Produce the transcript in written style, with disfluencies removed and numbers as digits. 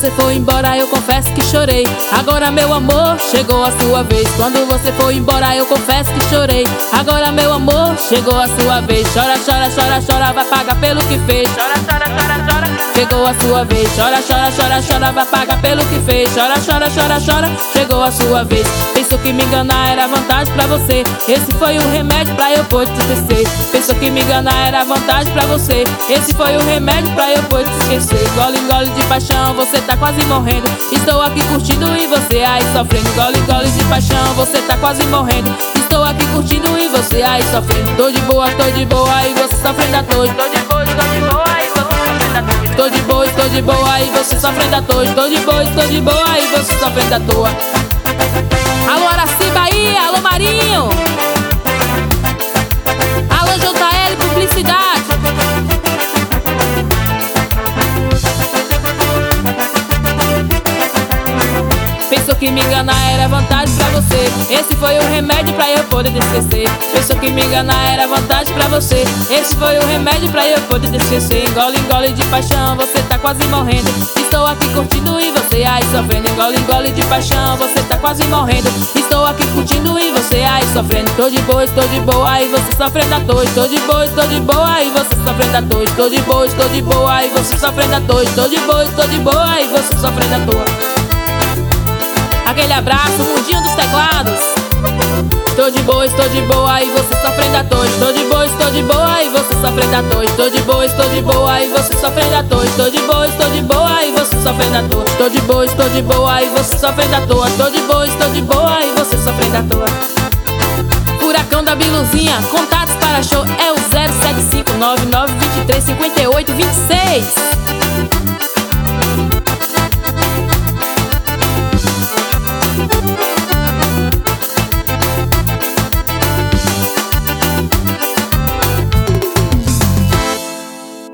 você foi embora eu confesso que chorei. Agora meu amor, chegou a sua vez. Quando você foi embora eu confesso que chorei. Agora meu amor, chegou a sua vez. Chora, chora, chora, chora, vai pagar pelo que fez. Chora, chora, chora, chora, chegou a sua vez. Chora, chora, chora, chora, vai pagar pelo que fez. Chora, chora, chora, chora, chegou a sua vez. Pensou que me enganar era vantagem pra você. Esse foi o remédio pra eu poder te esquecer. Pensou que me enganar era vantagem pra você. Esse foi o remédio pra eu poder te esquecer. Gole, engole de paixão, você tá quase morrendo. Estou aqui curtindo e você aí sofrendo. Gole, engole de paixão, você tá quase morrendo. Estou aqui curtindo e você aí sofrendo. Tô de boa e você sofrendo à toa. Tô de boa e você sofrendo à toa. Tô de boa e você sofrendo à toa. Tô de boa e você sofrendo à toa. Alô Araci Bahia, alô Marinho, alô JL Publicidade. Pensou que me enganar era vantagem pra você. Esse foi o remédio pra eu poder te esquecer. Pensou que me enganar era vantagem pra você. Esse foi o remédio pra eu poder te esquecer. Engole, engole de paixão, você tá quase morrendo. Estou aqui curtindo e você aí sofrendo. Engole, engole de paixão, você tá quase morrendo. Estou aqui curtindo e você aí sofrendo. Tô de boa e você sofrendo à toa. Tô de boa e você sofrendo à toa. Tô de boa e você sofrendo à toa. Tô de boa e você sofrendo à toa. Aquele abraço, mundinho dos teclados. Tô de boa e você sofrendo à toa. Tô de boa e você sofrendo à toa. Tô de boa e você sofrendo à toa. Tô de boa e você sofrendo à toa. Tô de boa e você sofrendo à toa. Tô de boa e você sofrendo à toa. Furacão da Biluzinha, contatos para show é o 075 9923 58 26.